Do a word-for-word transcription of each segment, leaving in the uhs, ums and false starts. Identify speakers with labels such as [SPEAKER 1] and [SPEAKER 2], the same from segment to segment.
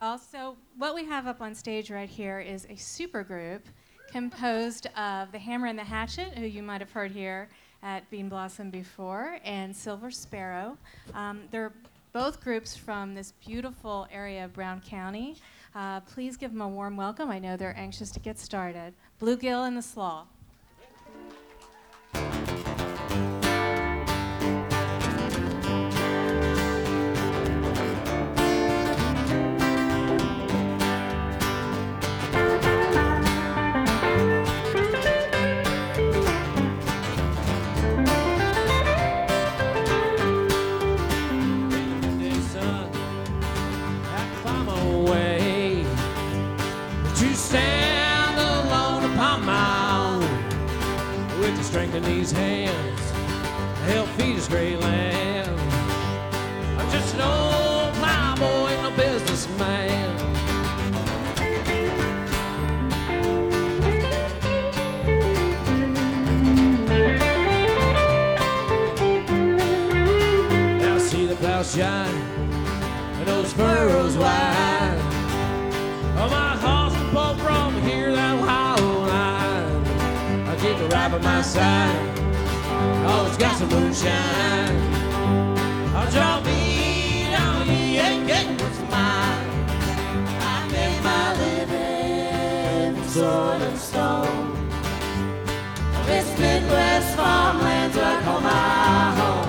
[SPEAKER 1] Also, what we have up on stage right here is a super group composed of the Hammer and the Hatchet, who you might have heard here at Bean Blossom before, and Silver Sparrow. Um, they're both groups from this beautiful area of Brown County. Uh, please give them a warm welcome. I know they're anxious to get started. Bluegill and the Slaw.
[SPEAKER 2] Strengthen these hands, help feed this great land. I'm just an old plowboy, ain't no businessman. Now I see the plow shine and those furrows wide. Oh, my horse can pull from here that hollow line. I keep a right by my side, always got some moonshine. I'll draw me down, you ain't getting what's mine. I make my living from sword and stone. This Midwest farmland's where I call my home.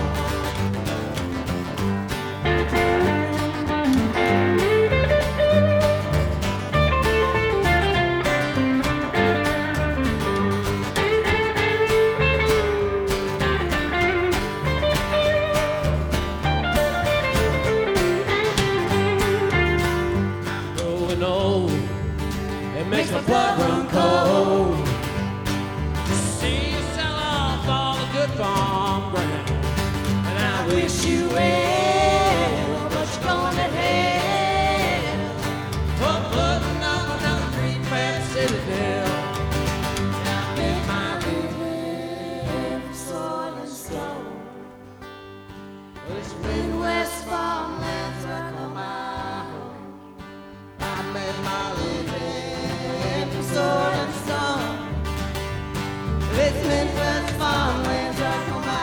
[SPEAKER 2] Makes my blood run cold. See you sell off all the good farm ground, and I wish you well, but you're going to hell for putting up another three-fat citadel. I made my living from soil and stone. This Midwest farmland's where I call my home. I made my living sword and stone. This Midwest farmland's where I call my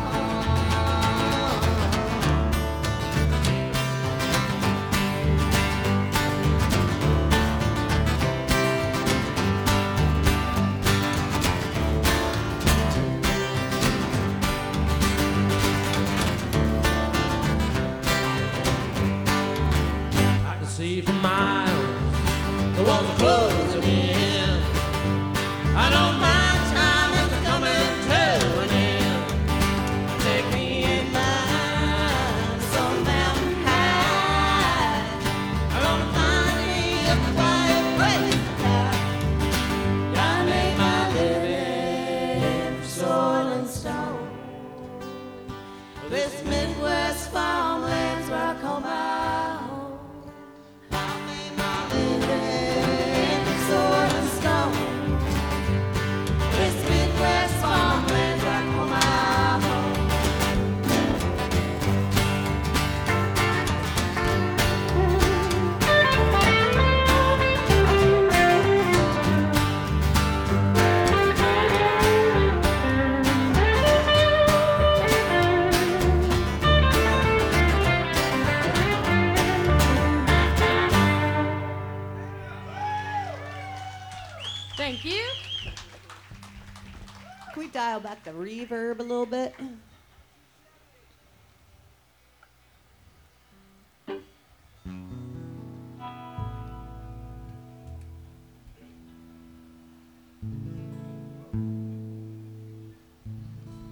[SPEAKER 2] I can see for miles the walls are closing in. I know my time is coming to an end. Take me in line, some mountain high. I'm gonna find me a quiet place to die. I made my living from soil and stone. This Midwest farmland's where I call my home. I made my living from soil and stone. This Midwest farmland's where I call my home.
[SPEAKER 1] Thank you.
[SPEAKER 3] Can we dial back the reverb a little bit?